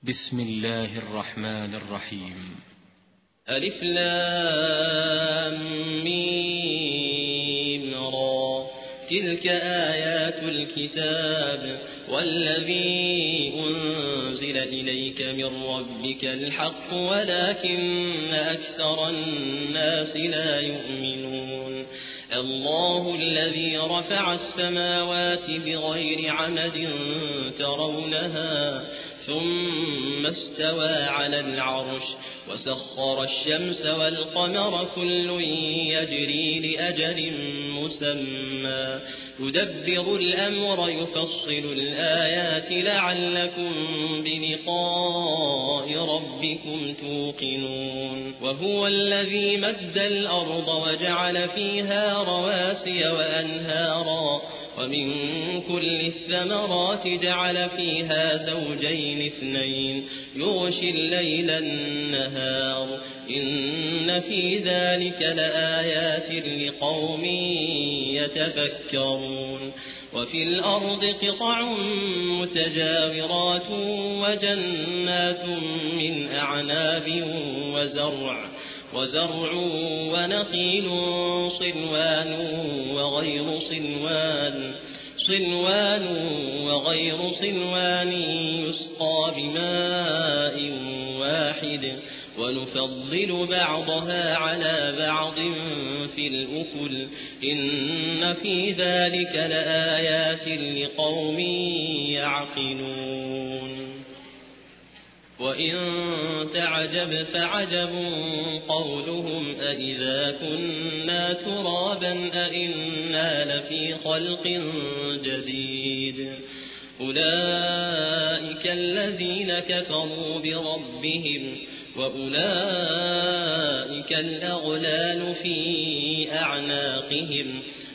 بسم الله الرحمن الرحيم. ألف لام ميم را، تلك آيات الكتاب والذي أنزل إليك من ربك الحق ولكن أكثر الناس لا يؤمنون. الله الذي رفع السماوات بغير عمد ترونها ثم استوى على العرش وسخر الشمس والقمر كل يجري لأجل مسمى يدبر الأمر يفصل الآيات لعلكم بلقاء ربكم توقنون. وهو الذي مد الأرض وجعل فيها رواسي وأنهارا ومن كل الثمرات جعل فيها زوجين اثنين يغشي الليل النهار إن في ذلك لآيات لقوم يتفكرون. وفي الأرض قطع متجاورات وجنات من أعناب وزرع ونخيل صنوان وغير صنوان يسقى بماء واحد ونفضل بعضها على بعض في الأكل إن في ذلك لآيات لقوم يعقلون. وإن تعجب فعجب قولهم أإذا كنا ترابا أإنا لفي خلق جديد. أولئك الذين كفروا بربهم وأولئك الأغلال في أعناقهم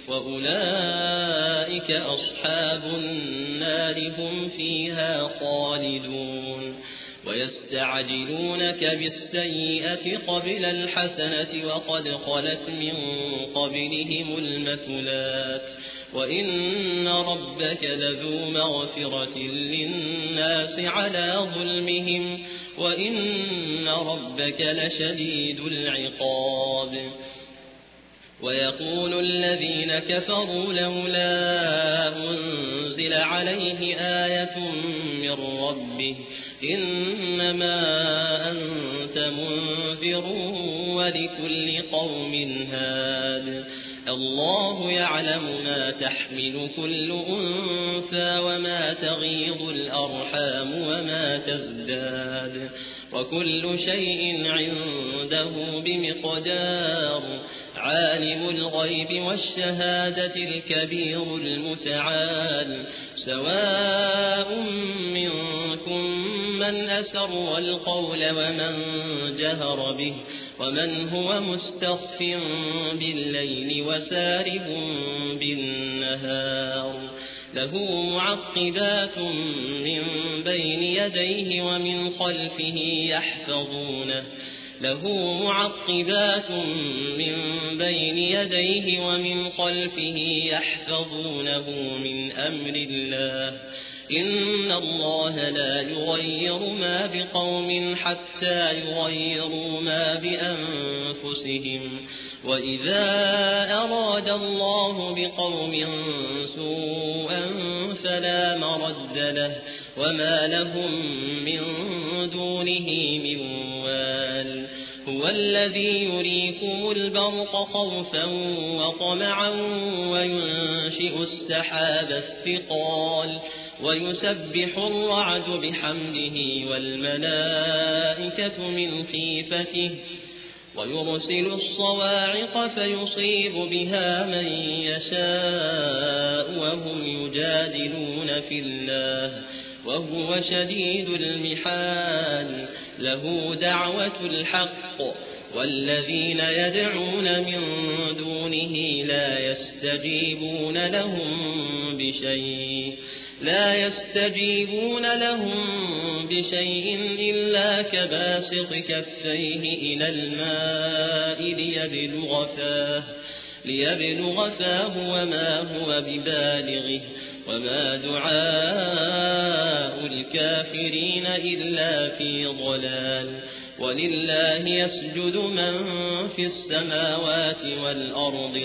وأولئك أصحاب النار هم فيها خالدون. ويستعجلونك بالسيئة قبل الحسنة وقد خلت من قبلهم المثلات وإن ربك لذو مغفرة للناس على ظلمهم وإن ربك لشديد العقاب. ويقول الذين كفروا لولا أنزل عليه آية من ربه إنما أنت منذر ولكل قوم هاد. الله يعلم ما تحمل كل أنثى وما تغيض الأرحام وما تزداد وكل شيء عنده بمقدار. عالم الغيب والشهادة الكبير المتعال. سواء منكم من أسر القول ومن جهر به ومن هو مستخف بالليل وسارب بالنهار. له معقبات من بين يديه ومن خلفه يحفظونه من أمر الله. إن الله لا يغير ما بقوم حتى يغيروا ما بأنفسهم. وإذا أراد الله بقوم سوءا فلا مرد له وما لهم من دونه من وال. هو الذي يريكم البرق خوفا وطمعا وينشئ السحاب الثقال ويسبح الرعد بحمده والملائكة من خيفته ويرسل الصواعق فيصيب بها من يشاء وهم يجادلون في الله وهو شديد المحال. له دعوة الحق والذين يدعون من دونه لا يستجيبون لهم بشيء إلا كباسط كفيه إلى الماء ليبلغ فاه وما هو ببالغه وما دعاء الكافرين إلا في ضلال ولله يسجد من في السماوات والأرض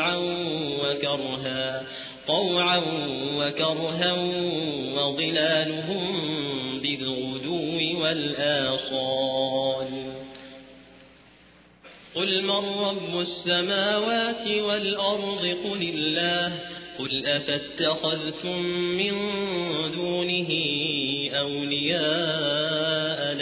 طوعا وكرها وظلالهم بالغدو والآصال قل من رب السماوات والأرض قل الله قل أفاتخذتم من دونه أولياء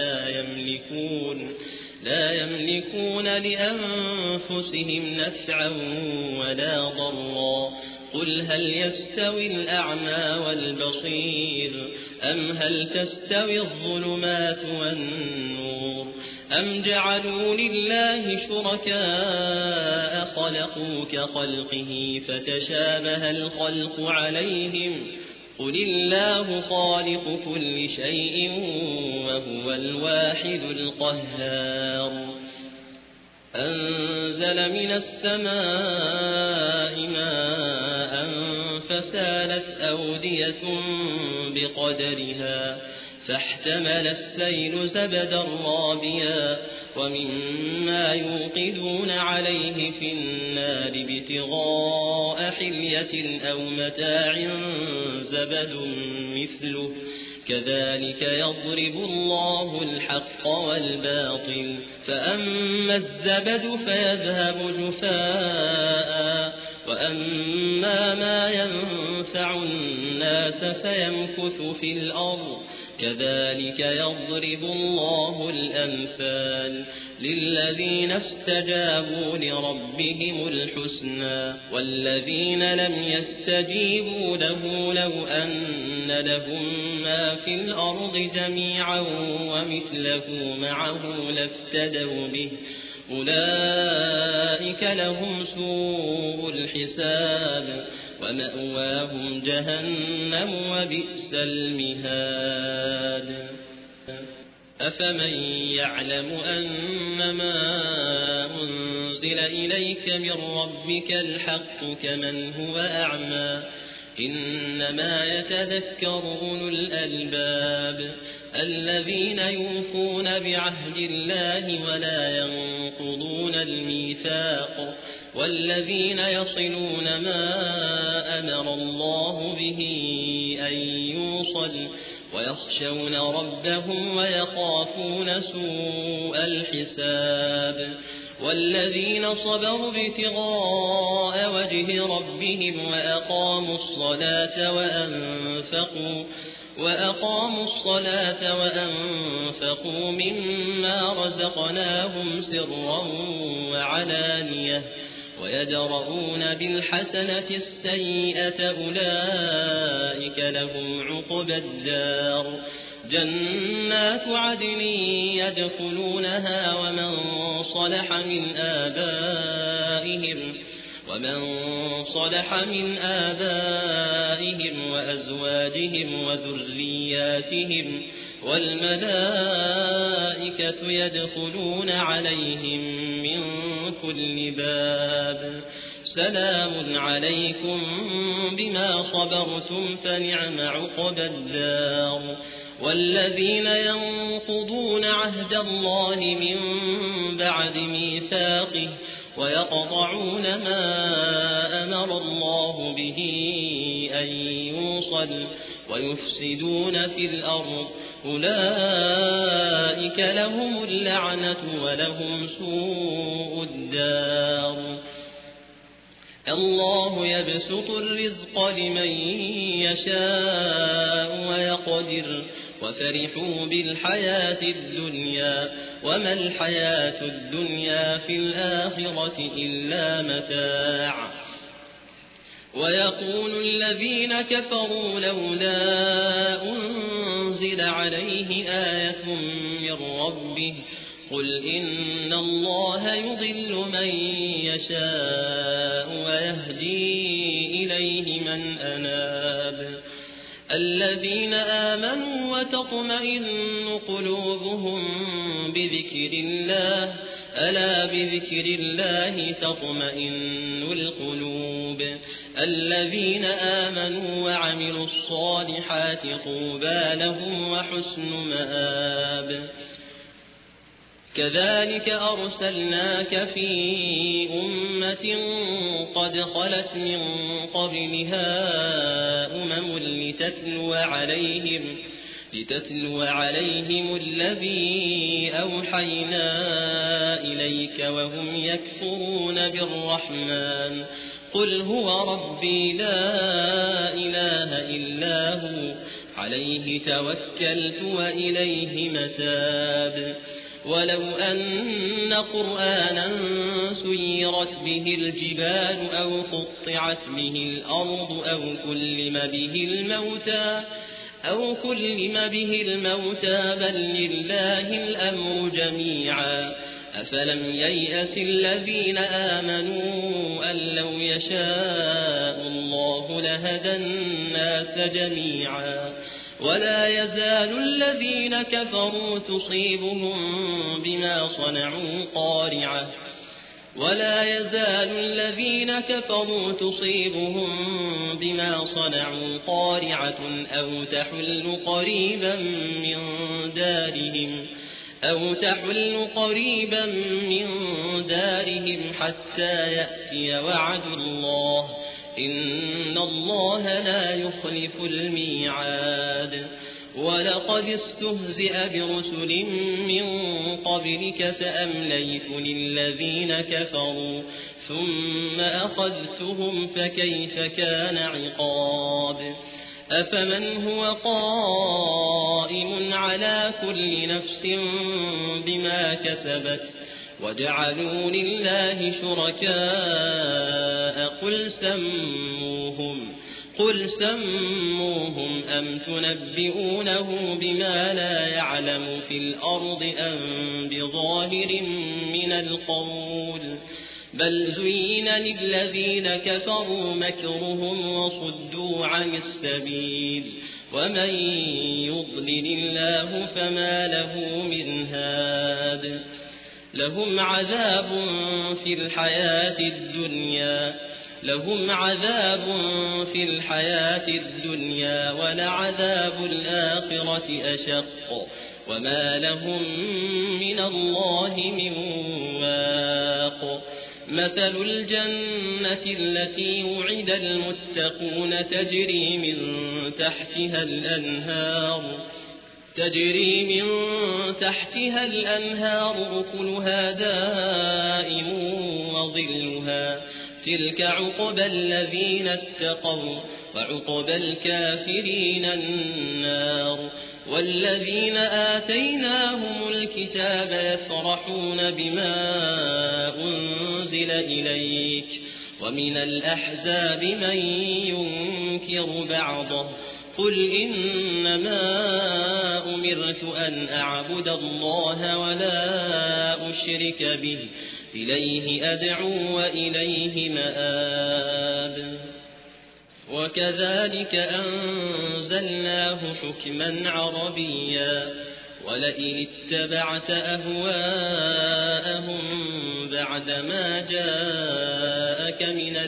لا يملكون لأنفسهم نفعا ولا ضرا قل هل يستوي الأعمى والبصير أم هل تستوي الظلمات والنور أم جعلوا لله شركاء خلقوا كخلقه فتشابه الخلق عليهم قل الله خالق كل شيء وهو الواحد القهار أنزل من السماء ماء فسالت أودية بقدرها فاحتمل السيل زبدا رابيا ومما يوقدون عليه في النار ابتغاء حلية أو متاع زبد مثله كذلك يضرب الله الحق والباطل فأما الزبد فيذهب جفاء وأما ما ينفع الناس فيمكث في الأرض كذلك يضرب الله الأمثال للذين استجابوا لربهم الحسنى والذين لم يستجيبوا له لو أن لهم ما في الأرض جميعا ومثله معه لافتدوا به أولئك لهم سوء الحساب ومأواهم جهنم وبئس المهاد أفمن يعلم أنما أنزل إليك من ربك الحق كمن هو أعمى إنما يتذكر أولو الألباب الذين يوفون بعهد الله ولا ينقضون الميثاق والذين يصلون ما أمر الله به أن يوصل ويخشون ربهم ويخافون سوء الحساب والذين صبروا ابتغاء وجه ربهم وأقاموا الصلاة وأنفقوا مما رزقناهم سرا وعلانية ويدرؤون بالحسنة السيئة أولئك لهم عقبى الدار جنات عدن يدخلونها ومن صلح من آبائهم وأزواجهم وذرياتهم والملائكة يدخلون عليهم من كل باب سلام عليكم بما صبرتم فنعم عقبى الدار والذين ينقضون عهد الله من بعد ميثاقه ويقطعون ما أمر الله به أن يوصل ويفسدون في الأرض أولئك لهم اللعنة ولهم سوء الدار الله يبسط الرزق لمن يشاء ويقدر وفرحوا بالحياة الدنيا وما الحياة الدنيا في الآخرة إلا متاع ويقول الذين كفروا لولا أنزل عليه آية من ربه قل إن الله يضل من يشاء ويهدي إليه من أناب الذين آمنوا وتطمئن قلوبهم بذكر الله ألا بذكر الله تطمئن القلوب الذين آمنوا وعملوا الصالحات طوبى لهم وحسن مآب كذلك أرسلناك في أمة قد خلت من قبلها لتتلو عليهم الذي أوحينا إليك وهم يكفرون بالرحمن قل هو ربي لا إله إلا هو عليه توكلت وإليه متاب ولو أن قرآنا سيرت به الجبال أو قطعت به الأرض أو كلم به الموتى بل لله الأمر جميعا أفلم ييأس الذين آمنوا أن لو يشاء الله لهدى الناس جميعا ولا يزال الذين كفروا تصيبهم بما صنعوا قارعة أو تحل قريبا من دارهم حتى يأتي وعد الله إن الله لا يخلف الميعاد ولقد استهزئ برسل من قبلك فأمليت للذين كفروا ثم أخذتهم فكيف كان عقاب أفمن هو قائم على كل نفس بما كسبت وجعلوا لله شركاء قل سموهم أم تنبئونه بما لا يعلم في الأرض أم بظاهر من القول بل زين للذين كفروا مكرهم وصدوا عن السبيل ومن يضلل الله فما له من هاد لهم عذاب في الحياة الدنيا ولعذاب الآخرة أشق وما لهم من الله من واق مثل الجنة التي وعد المتقون تجري من تحتها الأنهار أكلها دائم وظلها تلك عقبى الذين اتقوا وعقبى الكافرين النار والذين آتيناهم الكتاب يفرحون بما أنزل إليك ومن الأحزاب من ينكر بعضه قل إنما أمرت أن أعبد الله ولا أشرك به إليه أدعو وإليه مآب وكذلك أنزلناه حكما عربيا ولئن اتبعت أهواءهم بعدما جاءك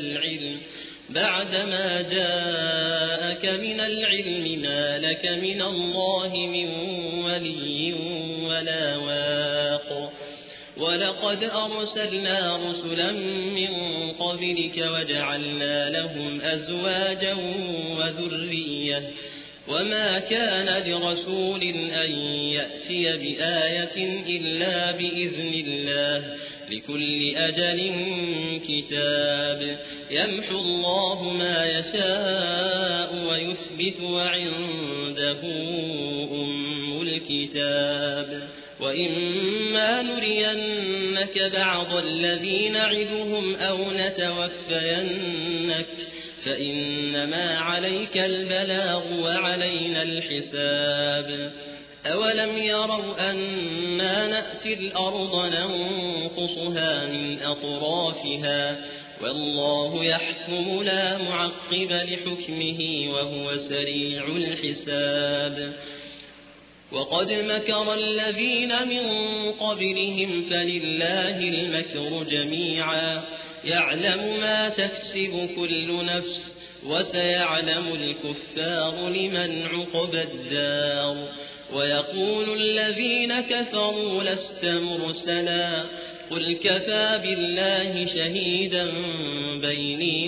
من العلم ما لك من الله من ولي ولا واق ولقد أرسلنا رسلا من قبلك وجعلنا لهم أزواجا وذرية وما كان لرسول أن يأتي بآية إلا بإذن الله لكل أجل كتاب يمحو الله ما يشاء ويثبت وعنده أم الكتاب وإما نرينك بعض الذي نعدهم أو نتوفينك فإنما عليك البلاغ وعلينا الحساب أولم يروا أنا نأتي الأرض ننقصها من أطرافها والله يحكم لا معقب لحكمه وهو سريع الحساب وقد مكر الذين من قبلهم فلله المكر جميعا يعلم ما تكسب كل نفس وسيعلم الكفار لمن عقبى الدار ويقول الذين كفروا لست مرسلا قل كفى بالله شهيدا بيني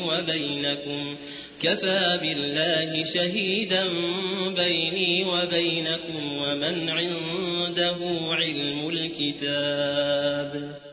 وبينكم ومن عنده علم الكتاب.